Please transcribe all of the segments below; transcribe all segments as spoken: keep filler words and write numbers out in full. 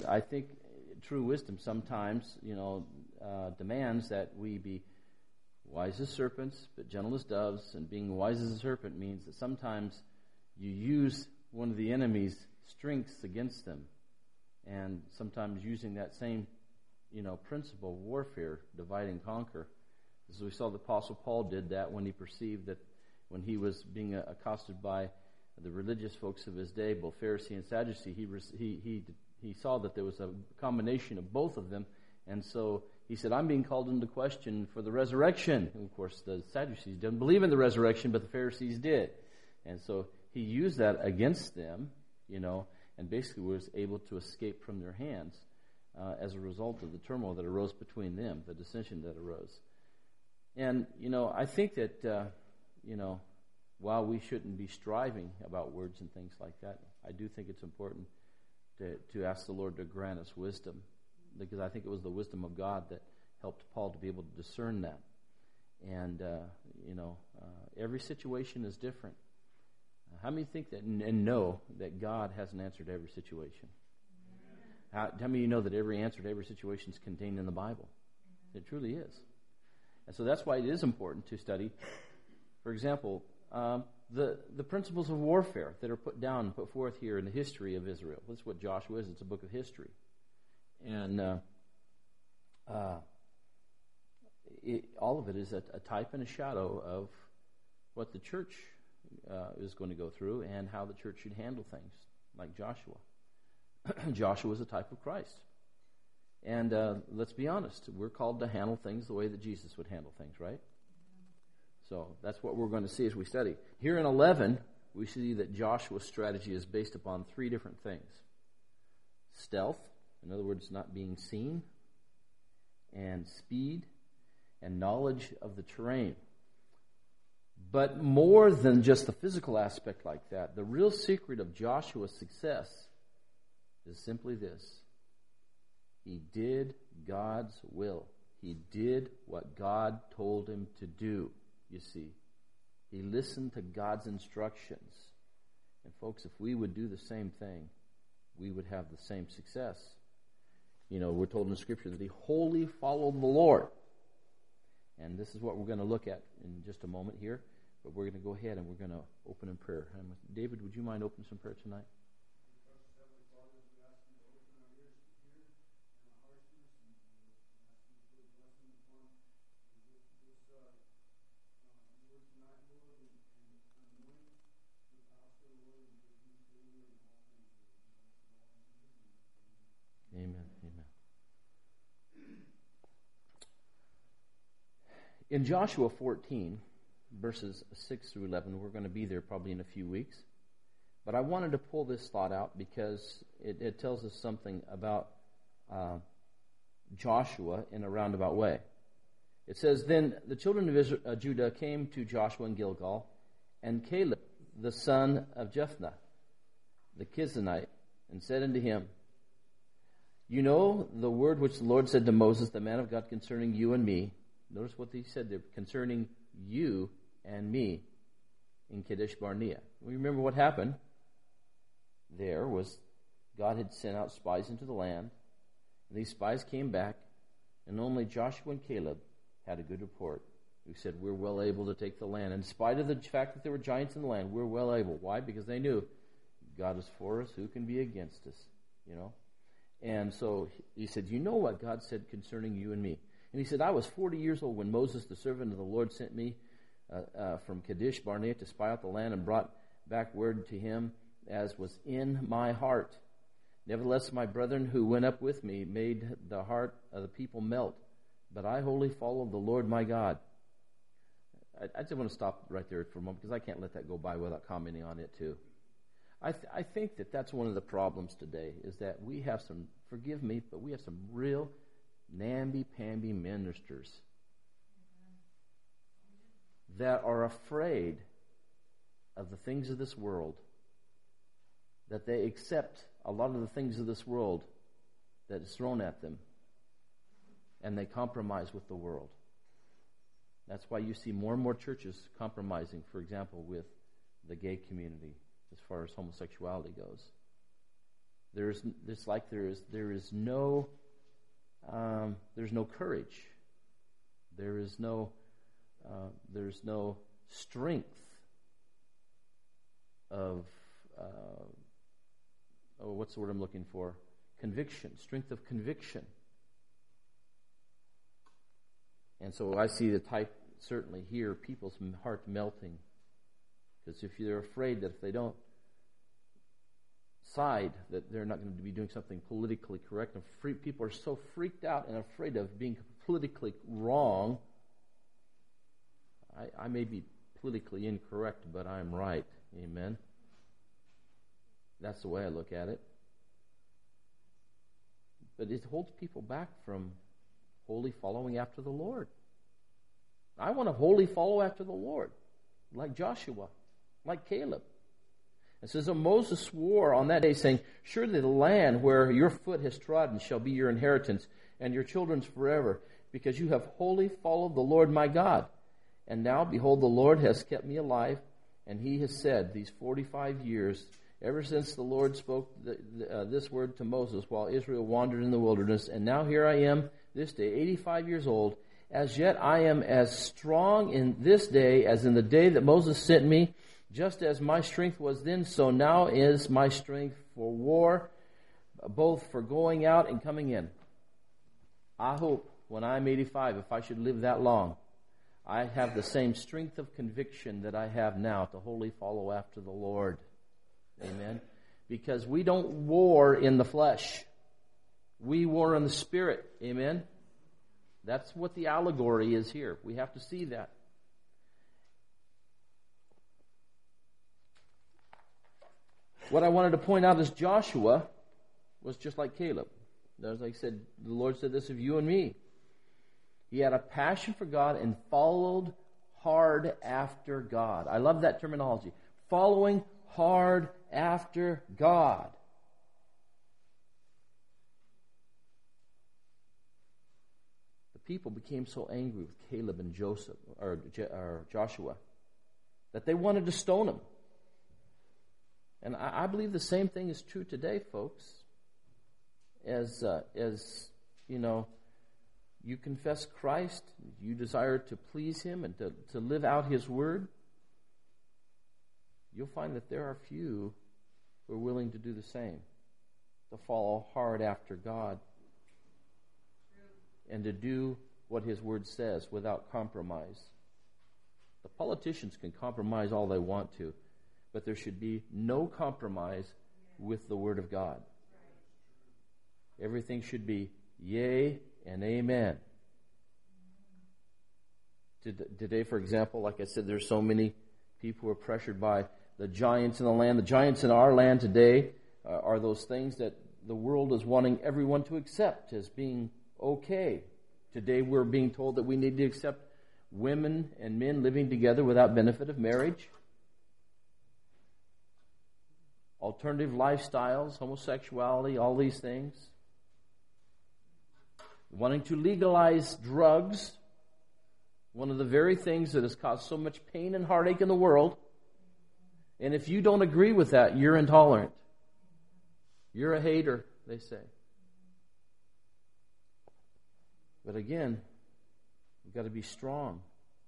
I think true wisdom sometimes, you know, uh, demands that we be wise as serpents, but gentle as doves. And being wise as a serpent means that sometimes you use one of the enemy's strengths against them. And sometimes using that same, you know, principle of warfare, divide and conquer. As we saw the Apostle Paul did that when he perceived that when he was being accosted by the religious folks of his day, both Pharisee and Sadducee, he he he he saw that there was a combination of both of them, and so he said, "I'm being called into question for the resurrection." And of course, the Sadducees didn't believe in the resurrection, but the Pharisees did, and so he used that against them, you know, and basically was able to escape from their hands uh, as a result of the turmoil that arose between them, the dissension that arose. And you know, I think that uh, you know. While we shouldn't be striving about words and things like that, I do think it's important to, to ask the Lord to grant us wisdom, because I think it was the wisdom of God that helped Paul to be able to discern that. And, uh, you know, uh, every situation is different. Uh, how many think that and, and know that God has an answer to every situation? How, how many of you know that every answer to every situation is contained in the Bible? It truly is. And so that's why it is important to study. For example, Um, the the principles of warfare that are put down, put forth here in the history of Israel. That's what Joshua is. It's a book of history. And uh, uh, it, all of it is a, a type and a shadow of what the church uh, is going to go through and how the church should handle things, like Joshua. Joshua is a type of Christ. And uh, let's be honest, we're called to handle things the way that Jesus would handle things, right? So that's what we're going to see as we study. Here in eleven, we see that Joshua's strategy is based upon three different things. Stealth, in other words, not being seen, and speed, and knowledge of the terrain. But more than just the physical aspect like that, the real secret of Joshua's success is simply this. He did God's will. He did what God told him to do. You see, he listened to God's instructions. And folks, if we would do the same thing, we would have the same success. You know, we're told in the Scripture that he wholly followed the Lord. And this is what we're going to look at in just a moment here. But we're going to go ahead and we're going to open in prayer. David, would you mind opening some prayer tonight? Amen. Amen. In Joshua fourteen, verses six through eleven, we're going to be there probably in a few weeks. But I wanted to pull this thought out because it, it tells us something about uh, Joshua in a roundabout way. It says, Then the children of Israel, uh, Judah came to Joshua in Gilgal, and Caleb, the son of Jephunneh, the Kenizzite, and said unto him, You know the word which the Lord said to Moses, the man of God, concerning you and me. Notice what he said there, concerning you and me in Kadesh Barnea. We remember what happened. There was, God had sent out spies into the land. And these spies came back, and only Joshua and Caleb had a good report. Who said, we're well able to take the land. In spite of the fact that there were giants in the land, we're well able. Why? Because they knew God is for us. Who can be against us? You know? And so he said, you know what God said concerning you and me. And he said, I was forty years old when Moses, the servant of the Lord, sent me uh, uh, from Kadesh Barnea to spy out the land and brought back word to him as was in my heart. Nevertheless, my brethren who went up with me made the heart of the people melt. But I wholly followed the Lord my God. I, I just want to stop right there for a moment because I can't let that go by without commenting on it too. I, th- I think that that's one of the problems today is that we have some, forgive me, but we have some real namby-pamby ministers that are afraid of the things of this world, that they accept a lot of the things of this world that is thrown at them, and they compromise with the world. That's why you see more and more churches compromising, for example, with the gay community as far as homosexuality goes. There's it's like there is there is no um, there's no courage. There is no uh, there's no strength of uh, oh what's the word I'm looking for? Conviction, strength of conviction. And so I see the type certainly here, people's heart melting, because if they're afraid that if they don't side, that they're not going to be doing something politically correct. And free, people are so freaked out and afraid of being politically wrong. I, I may be politically incorrect, but I'm right. Amen. That's the way I look at it. But it holds people back from wholly following after the Lord. I want to wholly follow after the Lord, like Joshua, like Caleb. It says, "And Moses swore on that day, saying, Surely the land where your foot has trodden shall be your inheritance, and your children's forever, because you have wholly followed the Lord my God. And now, behold, the Lord has kept me alive, and he has said, these forty-five years, ever since the Lord spoke the, the, uh, this word to Moses while Israel wandered in the wilderness, and now here I am, this day, eighty-five years old. As yet I am as strong in this day as in the day that Moses sent me. Just as my strength was then, so now is my strength for war, both for going out and coming in. I hope when I'm eighty-five, if I should live that long, I have the same strength of conviction that I have now to wholly follow after the Lord. Amen. Because we don't war in the flesh. We war in the Spirit. Amen. That's what the allegory is here. We have to see that. What I wanted to point out is Joshua was just like Caleb. As I said, the Lord said this of you and me. He had a passion for God and followed hard after God. I love that terminology. Following hard after God. The people became so angry with Caleb and Joseph or, or Joshua that they wanted to stone him. And I, I believe the same thing is true today, folks. As uh, as you know, you confess Christ, you desire to please Him and to, to live out His Word, you'll find that there are few who are willing to do the same, to follow hard after God and to do what His Word says without compromise. The politicians can compromise all they want to, but there should be no compromise with the Word of God. Everything should be yea and amen. Today, for example, like I said, there's so many people who are pressured by the giants in the land. The giants in our land today uh, are those things that the world is wanting everyone to accept as being okay. Today we're being told that we need to accept women and men living together without benefit of marriage. Alternative lifestyles, homosexuality, all these things. Wanting to legalize drugs, one of the very things that has caused so much pain and heartache in the world. And if you don't agree with that, you're intolerant. You're a hater, they say. But again, we've got to be strong.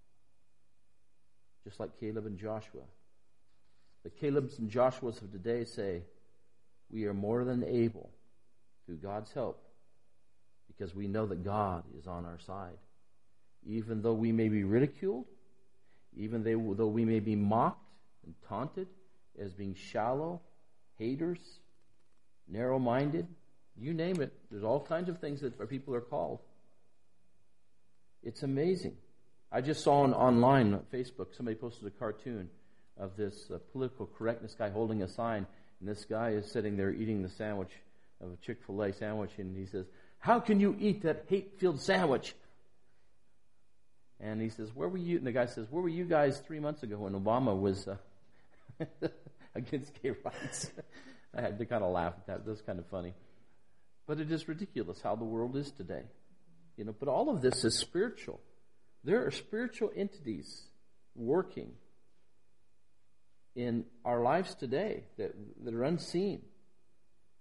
Just like Caleb and Joshua. The Calebs and Joshuas of today say, we are more than able, through God's help, because we know that God is on our side. Even though we may be ridiculed, even though we may be mocked and taunted as being shallow, haters, narrow-minded, you name it. There's all kinds of things that people are called. It's amazing. I just saw on, online on Facebook, somebody posted a cartoon of this uh, political correctness guy holding a sign, and this guy is sitting there eating the sandwich of a Chick-fil-A sandwich, and he says, "How can you eat that hate-filled sandwich?" And he says, "Where were you?" And the guy says, "Where were you guys three months ago when Obama was uh, against gay rights?" I had to kind of laugh at that. That's kind of funny. But it is ridiculous how the world is today. You know, but all of this is spiritual. There are spiritual entities working in our lives today that, that are unseen.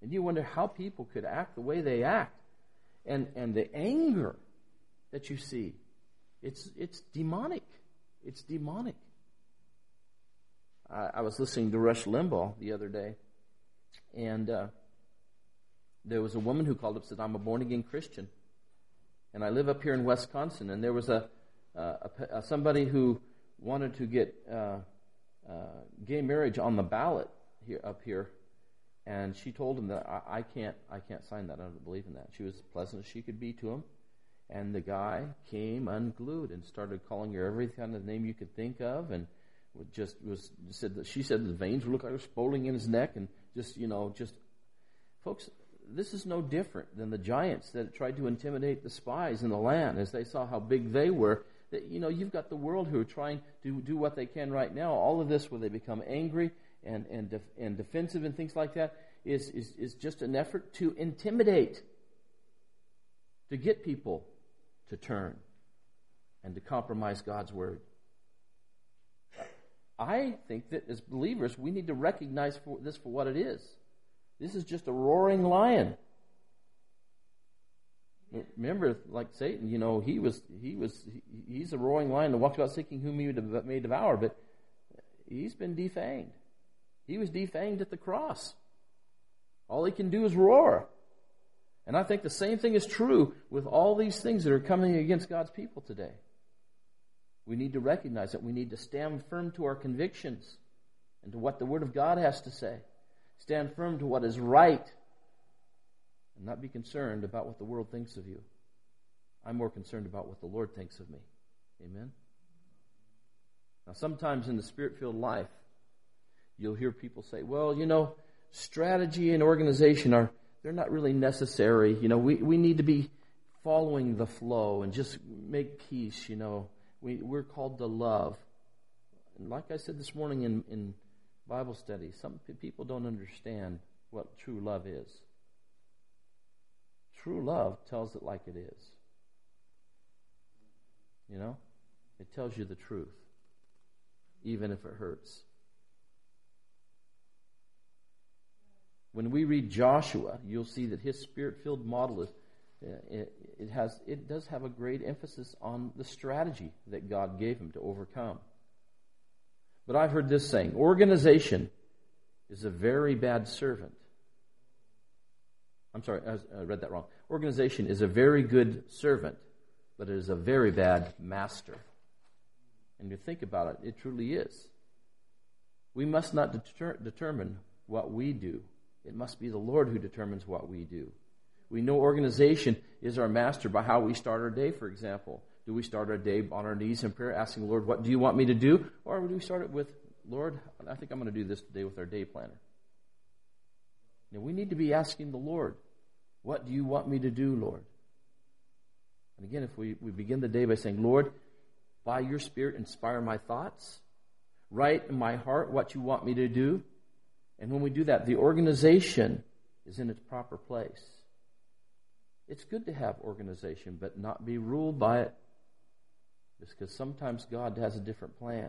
And you wonder how people could act the way they act. And and the anger that you see, it's it's demonic. It's demonic. I, I was listening to Rush Limbaugh the other day, and uh, there was a woman who called up and said, I'm a born-again Christian, and I live up here in Wisconsin, and there was a, uh, a, a somebody who wanted to get uh, uh, gay marriage on the ballot here up here, and she told him that I, I can't I can't sign that. I don't believe in that. She was as pleasant as she could be to him, and the guy came unglued and started calling her every kind of name you could think of, and just was said that she said the veins would look like they were spooling in his neck, and just you know just folks. This is no different than the giants that tried to intimidate the spies in the land as they saw how big they were. That, you know, you've got the world who are trying to do what they can right now. All of this, where they become angry and and def, and defensive and things like that, is, is is just an effort to intimidate, to get people to turn and to compromise God's word. I think that as believers, we need to recognize for this for what it is. This is just a roaring lion. Remember, like Satan, you know, he was he was he, he's a roaring lion that walks about seeking whom he may devour, but he's been defanged. He was defanged at the cross. All he can do is roar. And I think the same thing is true with all these things that are coming against God's people today. We need to recognize it. We need to stand firm to our convictions and to what the Word of God has to say. Stand firm to what is right and not be concerned about what the world thinks of you. I'm more concerned about what the Lord thinks of me. Amen? Now, sometimes in the Spirit-filled life, you'll hear people say, well, you know, strategy and organization are, they're not really necessary. You know, we, we need to be following the flow and just make peace, you know. We, we're called to love. And like I said this morning in, in Bible study, some people don't understand what true love is. True love tells it like it is. You know? It tells you the truth, even if it hurts. When we read Joshua, you'll see that his spirit-filled model is It, it has it does have a great emphasis on the strategy that God gave him to overcome. But I've heard this saying, organization is a very bad servant. I'm sorry, I read that wrong. Organization is a very good servant, but it is a very bad master. And you think about it, it truly is. We must not deter- determine what we do. It must be the Lord who determines what we do. We know organization is our master by how we start our day, for example. Do we start our day on our knees in prayer, asking the Lord, what do you want me to do? Or do we start it with, Lord, I think I'm going to do this today with our day planner. Now, we need to be asking the Lord, what do you want me to do, Lord? And again, if we, we begin the day by saying, Lord, by your Spirit, inspire my thoughts. Write in my heart what you want me to do. And when we do that, the organization is in its proper place. It's good to have organization, but not be ruled by it. Just because sometimes God has a different plan.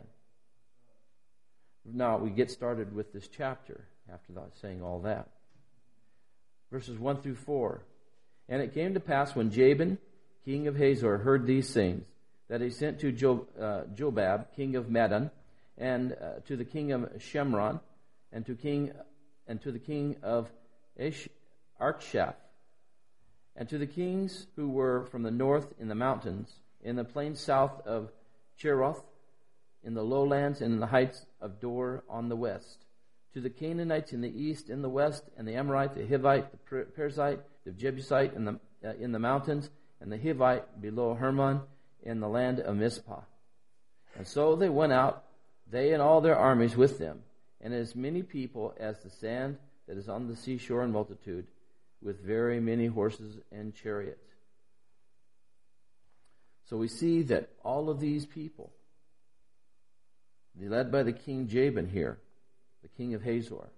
Now, we get started with this chapter after that, saying all that. Verses one through four. And it came to pass when Jabin, king of Hazor, heard these things, that he sent to jo- uh, Jobab, king of Madon, and uh, to the king of Shemron, and to king and to the king of Ash- Archshaph, and to the kings who were from the north in the mountains, in the plains south of Cheroth, in the lowlands, and in the heights of Dor on the west, to the Canaanites in the east, in the west, and the Amorite, the Hivite, the Perizzite, the Jebusite in the uh, in the mountains, and the Hivite below Hermon, in the land of Mizpah. And so they went out, they and all their armies with them, and as many people as the sand that is on the seashore in multitude, with very many horses and chariots. So we see that all of these people, led by the king Jabin here, the king of Hazor,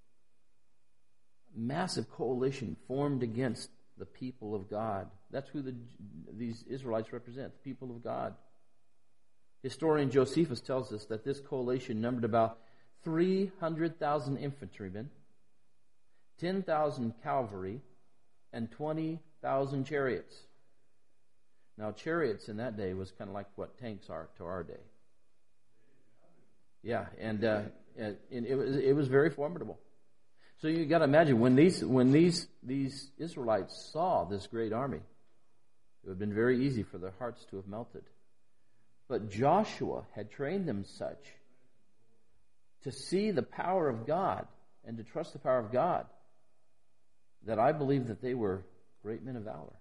massive coalition formed against the people of God. That's who the, these Israelites represent, the people of God. Historian Josephus tells us that this coalition numbered about three hundred thousand infantrymen, ten thousand cavalry, and twenty thousand chariots. Now, chariots in that day was kind of like what tanks are to our day. Yeah, and, uh, and it was it was very formidable. So you got to imagine when these when these these Israelites saw this great army, it would have been very easy for their hearts to have melted. But Joshua had trained them such to see the power of God and to trust the power of God that I believe that they were great men of valor.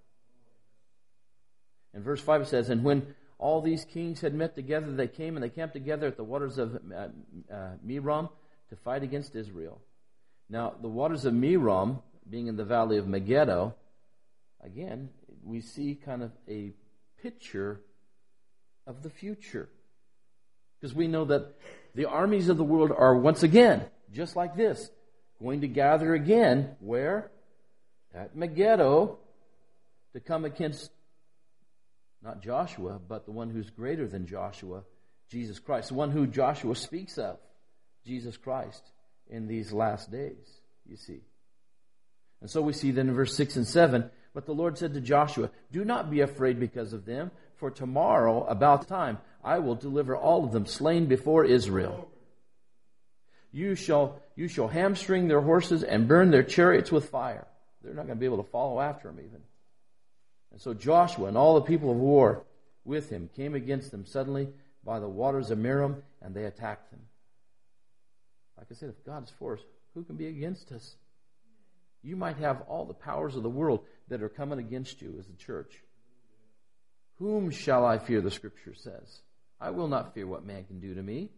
In verse five it says, "And when all these kings had met together, they came and they camped together at the waters of uh, uh, Merom to fight against Israel." Now, the waters of Merom, being in the valley of Megiddo, again, we see kind of a picture of the future. Because we know that the armies of the world are once again, just like this, going to gather again, where? At Megiddo, to come against not Joshua, but the one who's greater than Joshua, Jesus Christ. The one who Joshua speaks of, Jesus Christ, in these last days, you see. And so we see then in verse six and seven, "But the Lord said to Joshua, do not be afraid because of them, for tomorrow, about time, I will deliver all of them slain before Israel. You shall, you shall hamstring their horses and burn their chariots with fire." They're not going to be able to follow after them even. And so Joshua and all the people of war with him came against them suddenly by the waters of Merom, and they attacked them. Like I said, if God is for us, who can be against us? You might have all the powers of the world that are coming against you as a church. "Whom shall I fear?" the Scripture says. "I will not fear what man can do to me."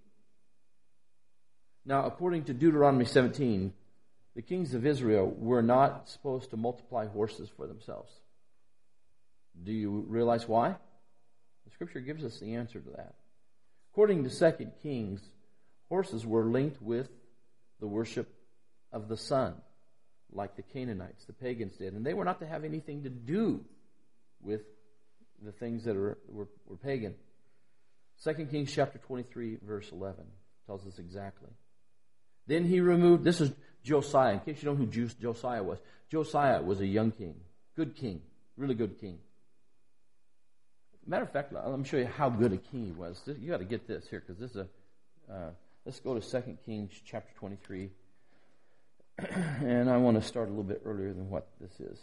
Now, according to Deuteronomy seventeen, the kings of Israel were not supposed to multiply horses for themselves. Do you realize why? The Scripture gives us the answer to that. According to Second Kings, horses were linked with the worship of the sun, like the Canaanites, the pagans did. And they were not to have anything to do with the things that are, were, were pagan. Second Kings chapter twenty-three, verse eleven tells us exactly. Then he removed, this is Josiah, in case you don't know who Josiah was. Josiah was a young king, good king, really good king. Matter of fact, let me show you how good a king he was. You got to get this here, because this is a, uh, let's go to Second Kings chapter twenty-three. And I want to start a little bit earlier than what this is.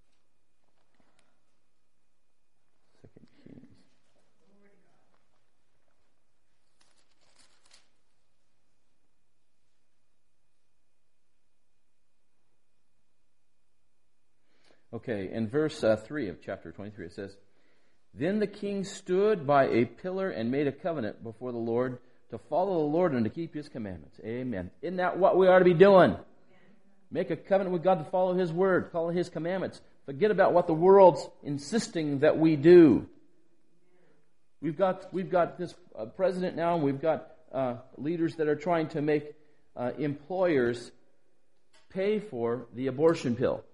Second Kings. Okay, in verse uh, three of chapter twenty-three it says, "Then the king stood by a pillar and made a covenant before the Lord to follow the Lord and to keep His commandments." Amen. Isn't that what we ought to be doing? Make a covenant with God to follow His word, follow His commandments. Forget about what the world's insisting that we do. We've got we've got this uh, president now, and we've got uh, leaders that are trying to make uh, employers pay for the abortion pill,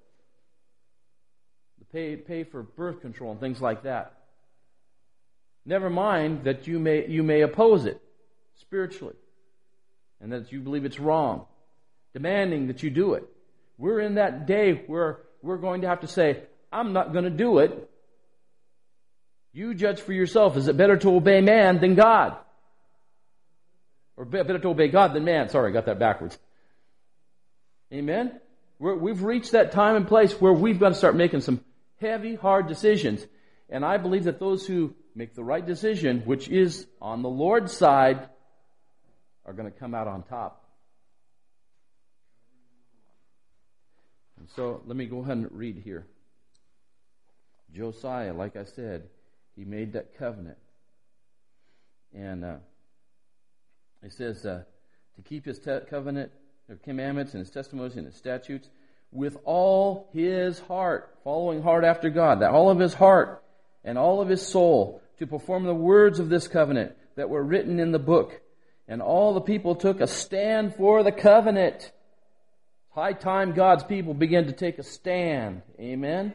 pay pay for birth control and things like that. Never mind that you may you may oppose it spiritually, and that you believe it's wrong, demanding that you do it. We're in that day where we're going to have to say, "I'm not going to do it. You judge for yourself. Is it better to obey man than God? Or better to obey God than man?" Sorry, I got that backwards. Amen? We're, we've reached that time and place where we've got to start making some heavy, hard decisions. And I believe that those who make the right decision, which is on the Lord's side, are going to come out on top. And so let me go ahead and read here. Josiah, like I said, he made that covenant. And uh, it says uh, to keep his te- covenant, their commandments and his testimonies and his statutes with all his heart, following hard after God, that all of his heart and all of his soul, to perform the words of this covenant that were written in the book. And all the people took a stand for the covenant. High time God's people began to take a stand. Amen.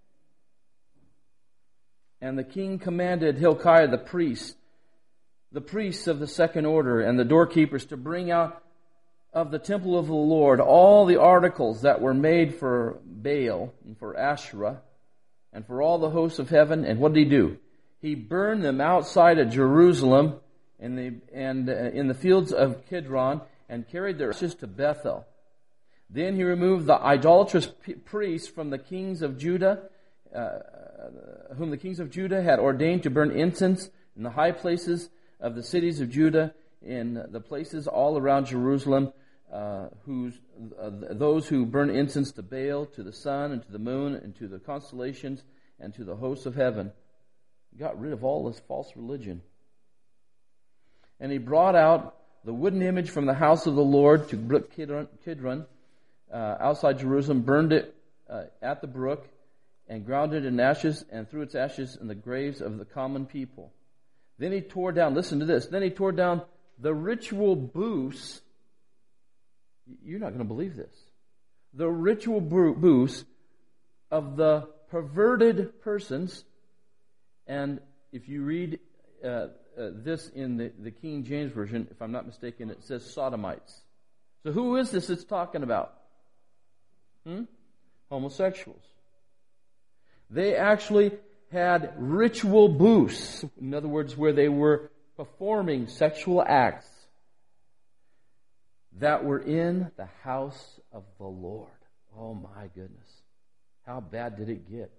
And the king commanded Hilkiah the priest, the priests of the second order, and the doorkeepers to bring out of the temple of the Lord all the articles that were made for Baal and for Asherah and for all the hosts of heaven. And what did he do? He burned them outside of Jerusalem and, the, and uh, in the fields of Kidron, and carried their ashes to Bethel. Then he removed the idolatrous p- priests from the kings of Judah, uh, whom the kings of Judah had ordained to burn incense in the high places of the cities of Judah, in the places all around Jerusalem, uh, whose, uh, those who burn incense to Baal, to the sun, and to the moon, and to the constellations, and to the hosts of heaven. He got rid of all this false religion. And he brought out the wooden image from the house of the Lord to Brook Kidron, Kidron uh, outside Jerusalem, burned it uh, at the brook, and ground it in ashes, and threw its ashes in the graves of the common people. Then he tore down, listen to this, then he tore down the ritual booths. You're not going to believe this. The ritual booths of the perverted persons. And if you read uh, uh, this in the, the King James Version, if I'm not mistaken, it says sodomites. So who is this it's talking about? Hmm? Homosexuals. They actually had ritual booths. In other words, where they were performing sexual acts that were in the house of the Lord. Oh my goodness. How bad did it get?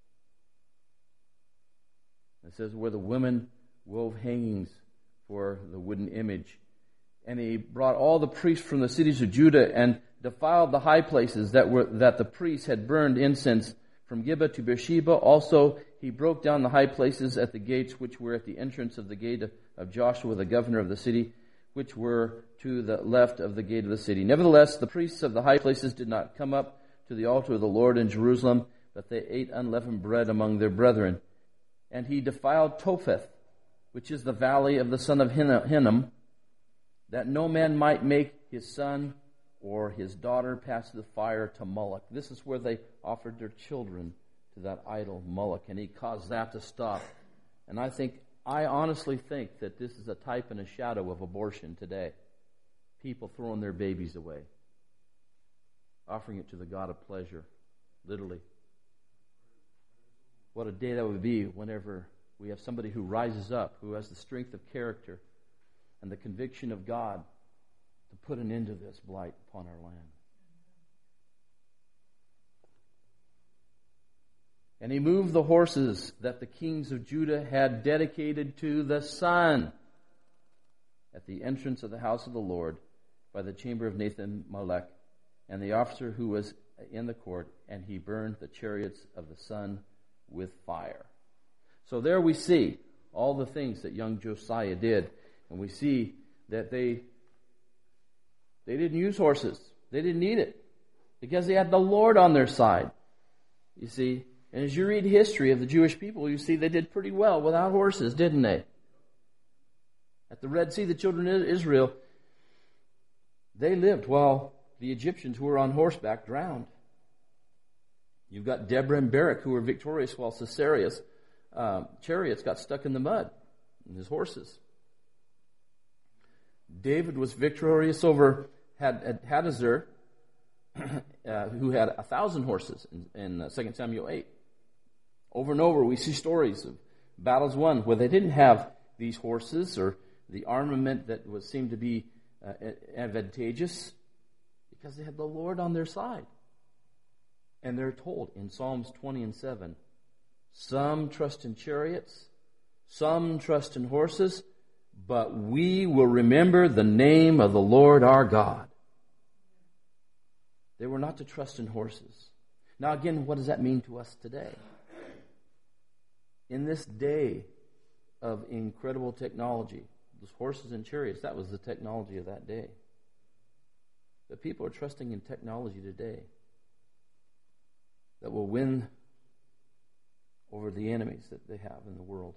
It says where the women wove hangings for the wooden image. And he brought all the priests from the cities of Judah and defiled the high places that were that the priests had burned incense from Gibeah to Beersheba. Also, he broke down the high places at the gates which were at the entrance of the gate of Joshua, the governor of the city, which were to the left of the gate of the city. Nevertheless, the priests of the high places did not come up to the altar of the Lord in Jerusalem, but they ate unleavened bread among their brethren. And he defiled Topheth, which is the valley of the son of Hinnom, that no man might make his son or his daughter pass the fire to Moloch. This is where they offered their children to that idol Moloch, and he caused that to stop. And I think, I honestly think that this is a type and a shadow of abortion today. People throwing their babies away, offering it to the God of pleasure, literally. What a day that would be whenever we have somebody who rises up, who has the strength of character and the conviction of God to put an end to this blight upon our land. And he moved the horses that the kings of Judah had dedicated to the sun at the entrance of the house of the Lord by the chamber of Nathan Melech and the officer who was in the court, and he burned the chariots of the sun with fire. So there we see all the things that young Josiah did, and we see that they they didn't use horses. They didn't need it because they had the Lord on their side. You see, and as you read history of the Jewish people, you see they did pretty well without horses, didn't they? At the Red Sea, the children of Israel, they lived while the Egyptians who were on horseback drowned. You've got Deborah and Barak who were victorious while Sisera's uh, chariots got stuck in the mud and his horses. David was victorious over Had, Hadazer, uh, who had a thousand horses in, in uh, Second Samuel eight. Over and over we see stories of battles won where they didn't have these horses or the armament that was seemed to be uh, advantageous because they had the Lord on their side. And they're told in Psalms twenty and seven, some trust in chariots, some trust in horses, but we will remember the name of the Lord our God. They were not to trust in horses. Now again, what does that mean to us today? In this day of incredible technology, those horses and chariots, that was the technology of that day. But people are trusting in technology today that will win over the enemies that they have in the world.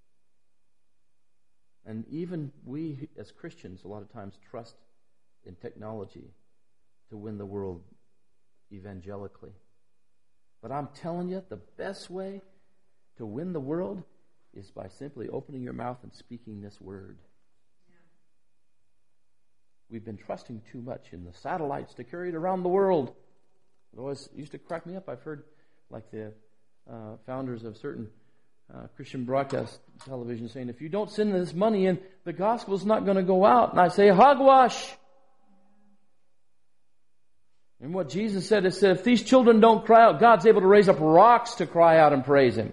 And even we as Christians a lot of times trust in technology to win the world evangelically. But I'm telling you, the best way to win the world is by simply opening your mouth and speaking this word. We've been trusting too much in the satellites to carry it around the world. It always used to crack me up. I've heard like the uh, founders of certain uh, Christian broadcast television saying, if you don't send this money in, the gospel's not going to go out. And I say, hogwash! And what Jesus said is that if these children don't cry out, God's able to raise up rocks to cry out and praise Him.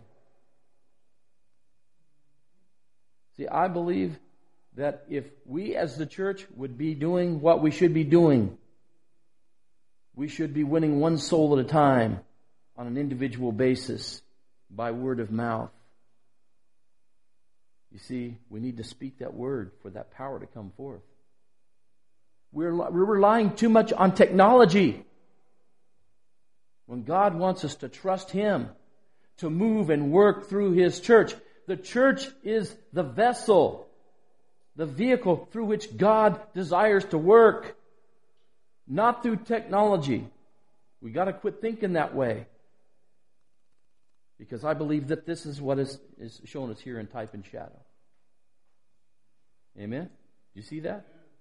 See, I believe that if we as the church would be doing what we should be doing, we should be winning one soul at a time on an individual basis by word of mouth. You see, we need to speak that word for that power to come forth. We're, we're relying too much on technology when God wants us to trust Him to move and work through His church. The church is the vessel, the vehicle through which God desires to work, not through technology. We got to quit thinking that way, because I believe that this is what is, is shown us here in type and shadow. Amen? Do you see that?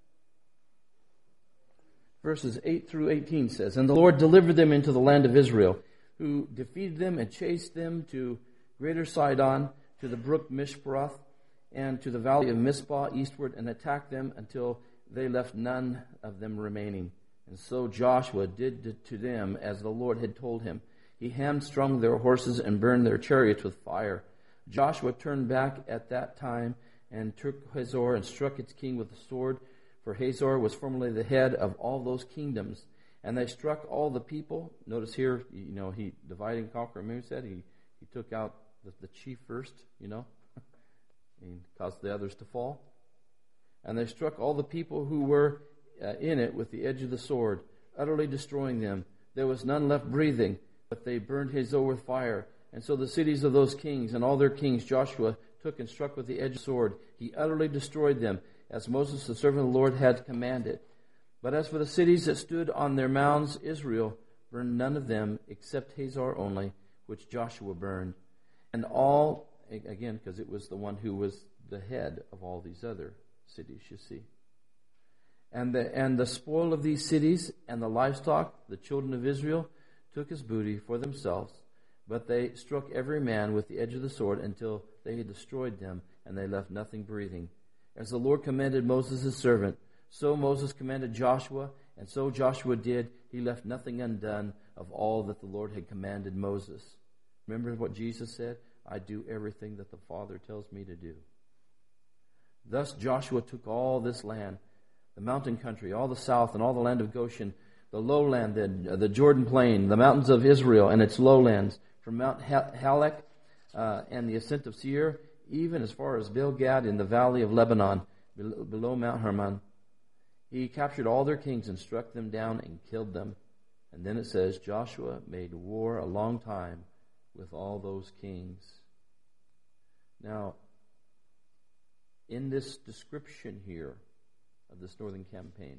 Verses eight through eighteen says, And the Lord delivered them into the land of Israel, who defeated them and chased them to greater Sidon, to the brook Mishperoth, and to the valley of Mizpah eastward, and attacked them until they left none of them remaining. And so Joshua did to them as the Lord had told him. He hamstrung their horses and burned their chariots with fire. Joshua turned back at that time and took Hazor and struck its king with the sword, for Hazor was formerly the head of all those kingdoms. And they struck all the people. Notice here, you know, he divided and conquered. Remember he said he, he took out the, the chief first, you know, and caused the others to fall. And they struck all the people who were uh, in it with the edge of the sword, utterly destroying them. There was none left breathing, but they burned Hazor with fire. And so the cities of those kings and all their kings Joshua took and struck with the edge of the sword. He utterly destroyed them, as Moses the servant of the Lord had commanded. But as for the cities that stood on their mounds, Israel burned none of them except Hazor only, which Joshua burned. And all, again, because it was the one who was the head of all these other cities, you see. And the, and the spoil of these cities and the livestock, the children of Israel took as booty for themselves, but they struck every man with the edge of the sword until they had destroyed them, and they left nothing breathing. As the Lord commanded Moses his servant, so Moses commanded Joshua, and so Joshua did. He left nothing undone of all that the Lord had commanded Moses. Remember what Jesus said? I do everything that the Father tells me to do. Thus Joshua took all this land, the mountain country, all the south, and all the land of Goshen, the lowland, the, the Jordan plain, the mountains of Israel and its lowlands, from Mount Halak uh, and the ascent of Seir, even as far as Bilgad in the valley of Lebanon, below, below Mount Hermon. He captured all their kings and struck them down and killed them. And then it says, Joshua made war a long time with all those kings. Now, in this description here of this northern campaign,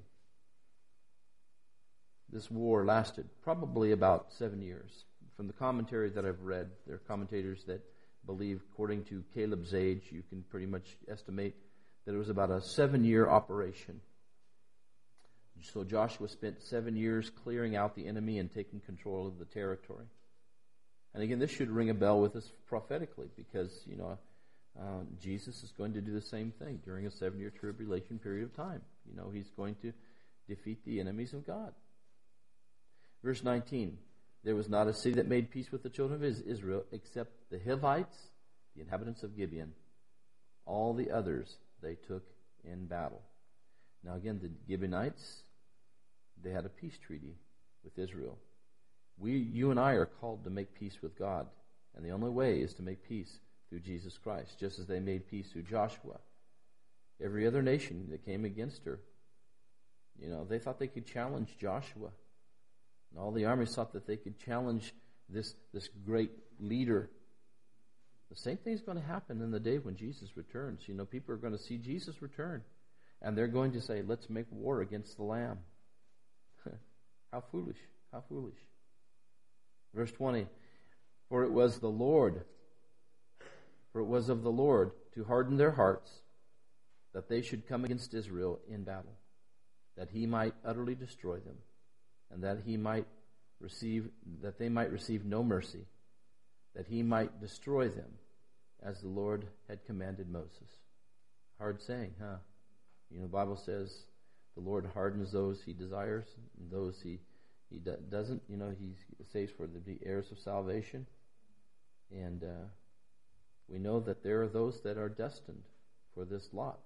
this war lasted probably about seven years. From the commentary that I've read, there are commentators that believe, according to Caleb's age, you can pretty much estimate that it was about a seven-year operation. So Joshua spent seven years clearing out the enemy and taking control of the territory. And again, this should ring a bell with us prophetically, because, you know, uh, Jesus is going to do the same thing during a seven-year tribulation period of time. You know, he's going to defeat the enemies of God. Verse nineteen, there was not a city that made peace with the children of Israel except the Hivites, the inhabitants of Gibeon. All the others they took in battle. Now again, the Gibeonites, they had a peace treaty with Israel. We, you and I are called to make peace with God. And the only way is to make peace through Jesus Christ, just as they made peace through Joshua. Every other nation that came against her, you know, they thought they could challenge Joshua. And all the armies thought that they could challenge this, this great leader. The same thing is going to happen in the day when Jesus returns. You know, people are going to see Jesus return, and they're going to say, let's make war against the Lamb. How foolish, how foolish. Verse twenty, for it was the Lord, for it was of the Lord to harden their hearts, that they should come against Israel in battle. that he might utterly destroy them, and that he might receive, that they might receive no mercy, that he might destroy them, as the Lord had commanded Moses. Hard saying, huh? You know, the Bible says the Lord hardens those he desires, and those he he do, doesn't. You know, he saves for the, the heirs of salvation. And uh, we know that there are those that are destined for this lot.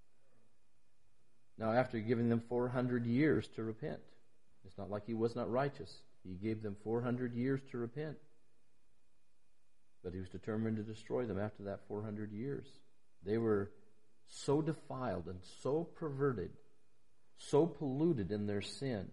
Now, after giving them four hundred years to repent, it's not like he was not righteous. He gave them four hundred years to repent. But he was determined to destroy them after that four hundred years. They were so defiled and so perverted, so polluted in their sin.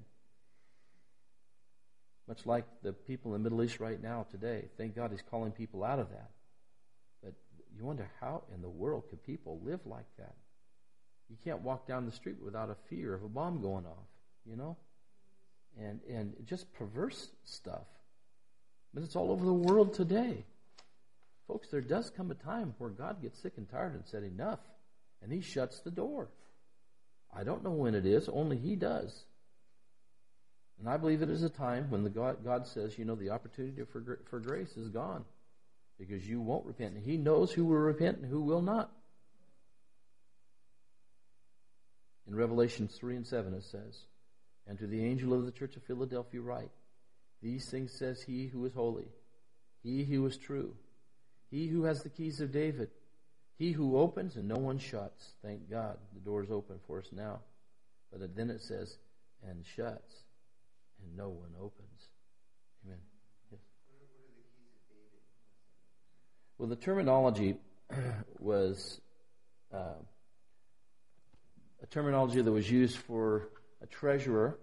Much like the people in the Middle East right now today. Thank God he's calling people out of that. But you wonder how in the world could people live like that? You can't walk down the street without a fear of a bomb going off, you know? And and just perverse stuff. But it's all over the world today. Folks, there does come a time where God gets sick and tired and said enough, and he shuts the door. I don't know when it is, only he does. And I believe it is a time when the God, God says, you know, the opportunity for, for grace is gone because you won't repent. And he knows who will repent and who will not. In Revelation three and seven it says, and to the angel of the church of Philadelphia write, these things says he who is holy, he who is true, he who has the keys of David, he who opens and no one shuts. Thank God the door is open for us now. But then it says, and shuts, and no one opens. Amen. Yes. What are, what are the keys of David? Well, the terminology was uh, a terminology that was used for a treasurer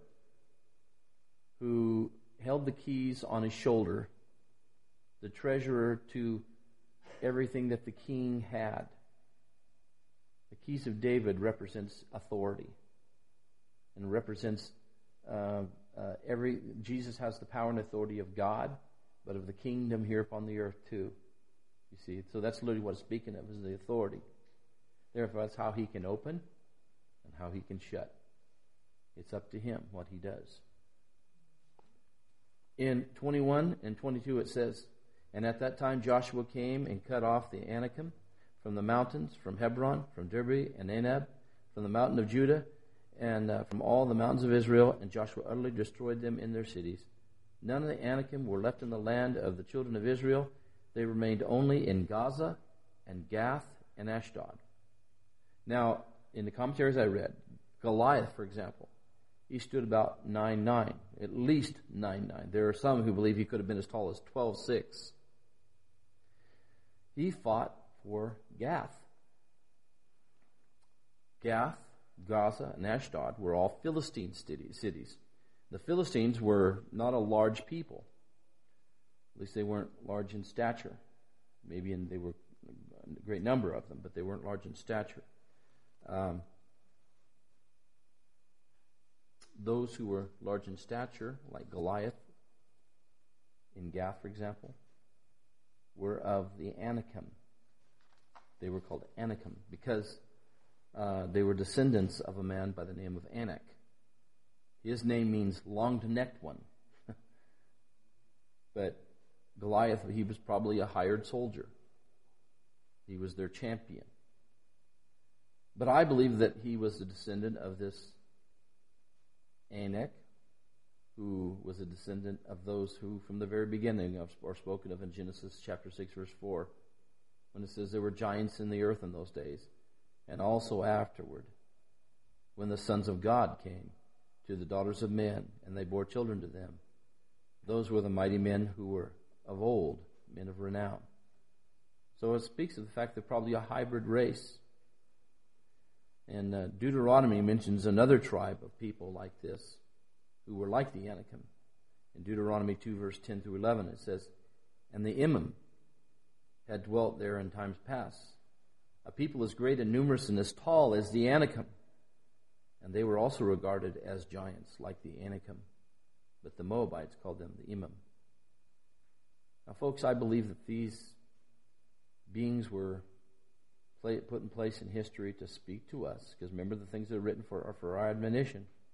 who held the keys on his shoulder, the treasurer to everything that the king had. The keys of David represents authority and represents uh, uh, every. Jesus has the power and authority of God, but of the kingdom here upon the earth too. You see, so that's literally what it's speaking of, is the authority. Therefore, that's how he can open and how he can shut. It's up to him what he does. In twenty-one and twenty-two it says, and at that time Joshua came and cut off the Anakim from the mountains, from Hebron, from Derbe and Anab, from the mountain of Judah, and uh, from all the mountains of Israel, and Joshua utterly destroyed them in their cities. None of the Anakim were left in the land of the children of Israel. They remained only in Gaza and Gath and Ashdod. Now, in the commentaries I read, Goliath, for example, he stood about nine nine, at least nine nine. There are some who believe he could have been as tall as twelve six. He fought for Gath. Gath, Gaza, and Ashdod were all Philistine cities. The Philistines were not a large people. At least they weren't large in stature. Maybe in, they were a great number of them, but they weren't large in stature. Um, those who were large in stature, like Goliath in Gath, for example, were of the Anakim. They were called Anakim because uh, they were descendants of a man by the name of Anak. His name means long-necked one. But Goliath, he was probably a hired soldier. He was their champion. But I believe that he was a descendant of this Anak, who was a descendant of those who from the very beginning are spoken of in Genesis chapter six, verse four, when it says there were giants in the earth in those days, and also afterward, when the sons of God came to the daughters of men, and they bore children to them. Those were the mighty men who were of old, men of renown. So it speaks of the fact they're probably a hybrid race. And uh, Deuteronomy mentions another tribe of people like this, who were like the Anakim. In Deuteronomy two, verse ten through eleven, it says, and the Imam had dwelt there in times past, a people as great and numerous and as tall as the Anakim. And they were also regarded as giants, like the Anakim. But the Moabites called them the Imam. Now, folks, I believe that these beings were put in place in history to speak to us. Because remember, the things that are written for are for our admonition.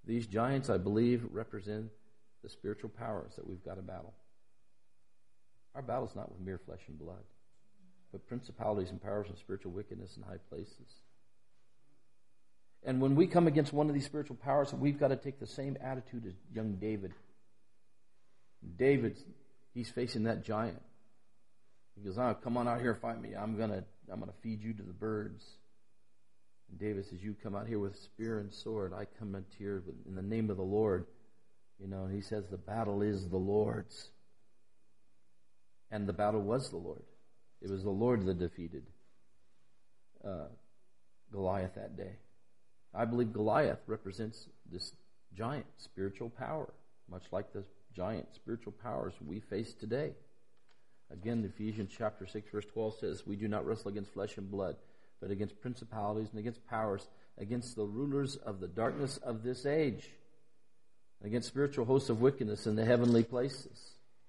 These giants, I believe, represent the spiritual powers that we've got to battle. Our battle is not with mere flesh and blood, but principalities and powers and spiritual wickedness in high places. And when we come against one of these spiritual powers, we've got to take the same attitude as young David. David, he's facing that giant. He goes, "Oh, come on out here, fight me. I'm gonna, I'm gonna feed you to the birds." And David says, "You come out here with spear and sword. I come out here in the name of the Lord." You know, and he says, "The battle is the Lord's." And the battle was the Lord. It was the Lord that defeated uh, Goliath that day. I believe Goliath represents this giant spiritual power, much like the giant spiritual powers we face today. Again, Ephesians chapter six, verse twelve says, "We do not wrestle against flesh and blood, but against principalities and against powers, against the rulers of the darkness of this age, against spiritual hosts of wickedness in the heavenly places."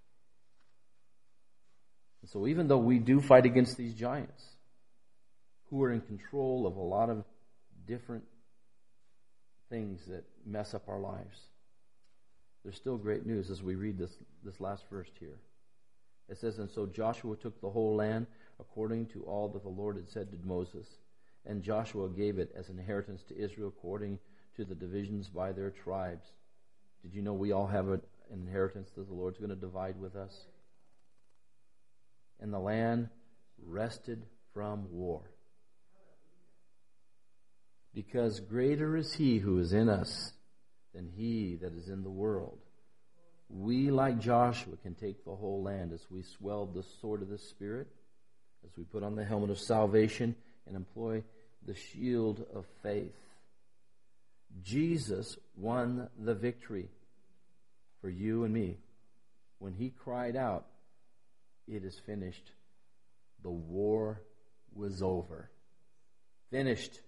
And so even though we do fight against these giants, who are in control of a lot of different things that mess up our lives, there's still great news as we read this, this last verse here. It says, "And so Joshua took the whole land according to all that the Lord had said to Moses. And Joshua gave it as an inheritance to Israel according to the divisions by their tribes." Did you know we all have an inheritance that the Lord's going to divide with us? "And the land rested from war. Because greater is he who is in us than he that is in the world. We, like Joshua, can take the whole land as we swell the sword of the Spirit, as we put on the helmet of salvation and employ the shield of faith." Jesus won the victory for you and me when he cried out, "It is finished." The war was over. Finished.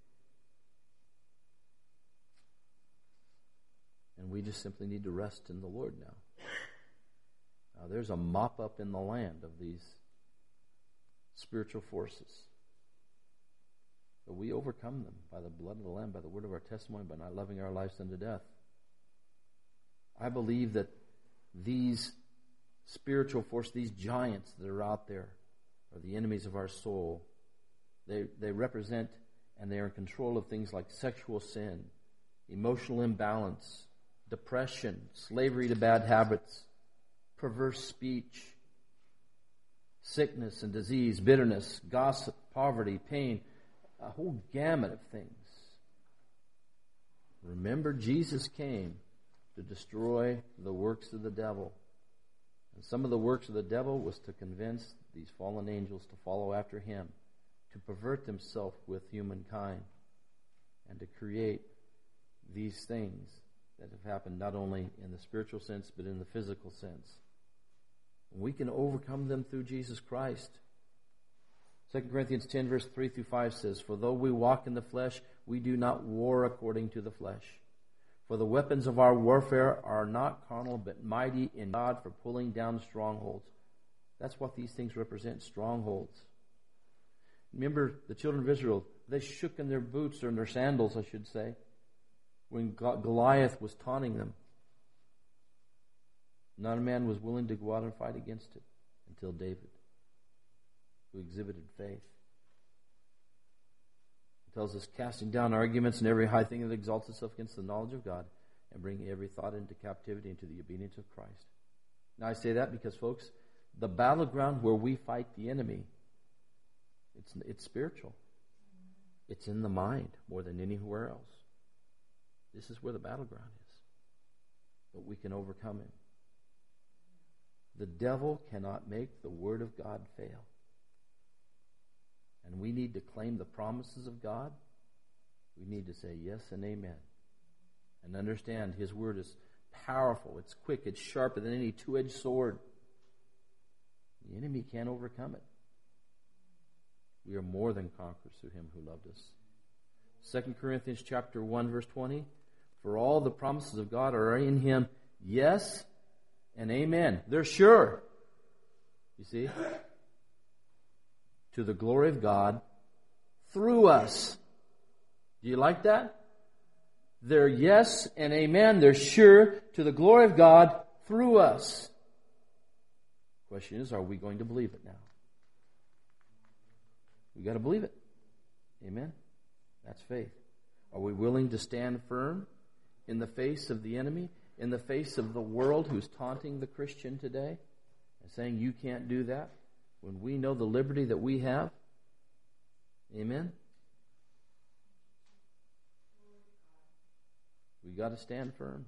And we just simply need to rest in the Lord now. Now there's a mop up in the land of these spiritual forces. But we overcome them by the blood of the Lamb, by the word of our testimony, by not loving our lives unto death. I believe that these spiritual forces, these giants that are out there, are the enemies of our soul. They, they represent and they are in control of things like sexual sin, emotional imbalance, depression, slavery to bad habits, perverse speech, sickness and disease, bitterness, gossip, poverty, pain, a whole gamut of things. Remember, Jesus came to destroy the works of the devil. And some of the works of the devil was to convince these fallen angels to follow after him, to pervert himself with humankind, and to create these things that have happened not only in the spiritual sense, but in the physical sense. We can overcome them through Jesus Christ. Second Corinthians ten, verse three through five says, "For though we walk in the flesh, we do not war according to the flesh. For the weapons of our warfare are not carnal, but mighty in God for pulling down strongholds." That's what these things represent, strongholds. Remember, the children of Israel, they shook in their boots, or in their sandals, I should say, when Goliath was taunting them. Not a man was willing to go out and fight against it until David, who exhibited faith. It tells us, "Casting down arguments and every high thing that exalts itself against the knowledge of God, and bringing every thought into captivity into the obedience of Christ." Now I say that because, folks, the battleground where we fight the enemy, it's it's spiritual. It's in the mind more than anywhere else. This is where the battleground is. But we can overcome him. The devil cannot make the word of God fail. And we need to claim the promises of God. We need to say yes and amen. And understand his word is powerful. It's quick. It's sharper than any two-edged sword. The enemy can't overcome it. We are more than conquerors through him who loved us. Second Corinthians chapter one, verse twenty. "For all the promises of God are in him, yes and amen." They're sure. You see? "To the glory of God through us." Do you like that? They're yes and amen. They're sure to the glory of God through us. The question is, are we going to believe it now? We've got to believe it. Amen? That's faith. Are we willing to stand firm in the face of the enemy, in the face of the world who's taunting the Christian today and saying you can't do that when we know the liberty that we have? Amen? We've got to stand firm.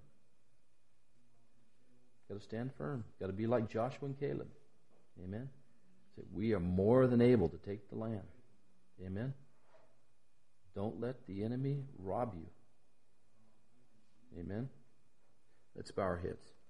Got to stand firm. Got to be like Joshua and Caleb. Amen? Say, we are more than able to take the land. Amen? Don't let the enemy rob you. Amen? Let's bow our heads.